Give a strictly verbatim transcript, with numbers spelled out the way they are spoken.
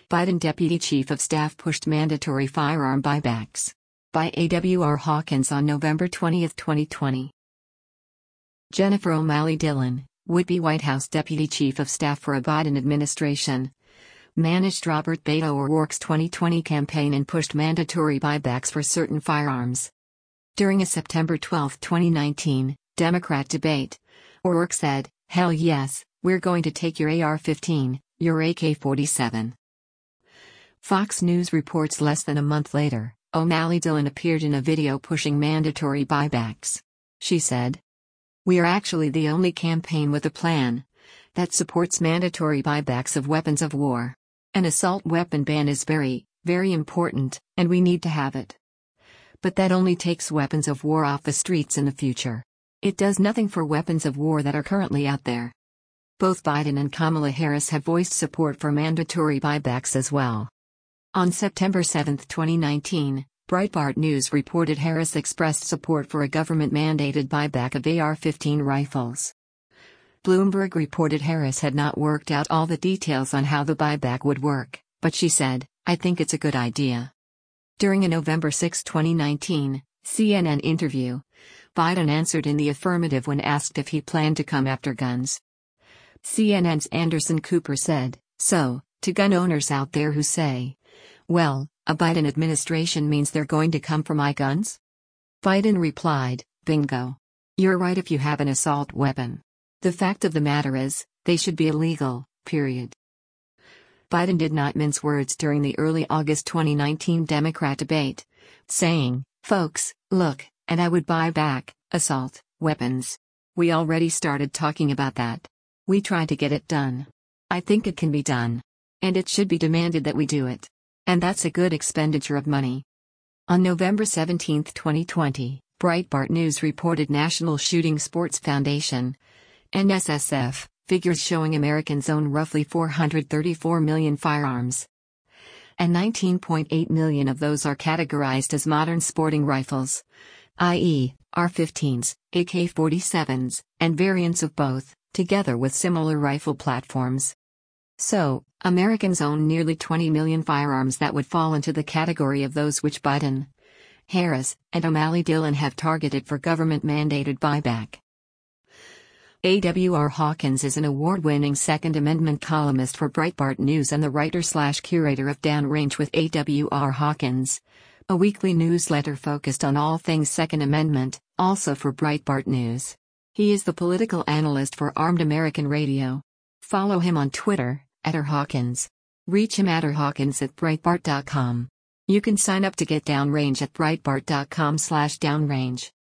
Biden Deputy Chief of Staff pushed mandatory firearm buybacks. By A W R Hawkins on November twentieth, twenty twenty. Jennifer O'Malley Dillon, would-be White House Deputy Chief of Staff for a Biden administration, managed Robert Beto O'Rourke's twenty twenty campaign and pushed mandatory buybacks for certain firearms. During a September twelfth, twenty nineteen, Democrat debate, O'Rourke said, "Hell yes, we're going to take your A R fifteen, your A K forty-seven. Fox News reports less than a month later, O'Malley Dillon appeared in a video pushing mandatory buybacks. She said, "We are actually the only campaign with a plan that supports mandatory buybacks of weapons of war. An assault weapon ban is very, very important, and we need to have it. But that only takes weapons of war off the streets in the future. It does nothing for weapons of war that are currently out there." Both Biden and Kamala Harris have voiced support for mandatory buybacks as well. On September seventh, twenty nineteen, Breitbart News reported Harris expressed support for a government-mandated buyback of A R fifteen rifles. Bloomberg reported Harris had not worked out all the details on how the buyback would work, but she said, "I think it's a good idea." During a November sixth, twenty nineteen, C N N interview, Biden answered in the affirmative when asked if he planned to come after guns. C N N's Anderson Cooper said, "So, to gun owners out there who say, well, a Biden administration means they're going to come for my guns?" Biden replied, "Bingo. You're right if you have an assault weapon. The fact of the matter is, they should be illegal, period." Biden did not mince words during the early August twenty nineteen Democrat debate, saying, "Folks, look, and I would buy back assault weapons. We already started talking about that. We tried to get it done. I think it can be done. And it should be demanded that we do it. And that's a good expenditure of money." On November seventeenth, twenty twenty, Breitbart News reported National Shooting Sports Foundation, N S S F, figures showing Americans own roughly four hundred thirty-four million firearms. And nineteen point eight million of those are categorized as modern sporting rifles, that is, A R fifteens, A K forty-sevens, and variants of both, together with similar rifle platforms. So, Americans own nearly twenty million firearms that would fall into the category of those which Biden, Harris, and O'Malley Dillon have targeted for government-mandated buyback. A W R Hawkins is an award-winning Second Amendment columnist for Breitbart News and the writer-slash-curator of Downrange with A W R Hawkins, a weekly newsletter focused on all things Second Amendment, also for Breitbart News. He is the political analyst for Armed American Radio. Follow him on Twitter, at R Hawkins. Reach him at r hawkins at breitbart dot com. You can sign up to get Downrange at breitbart dot com slash downrange.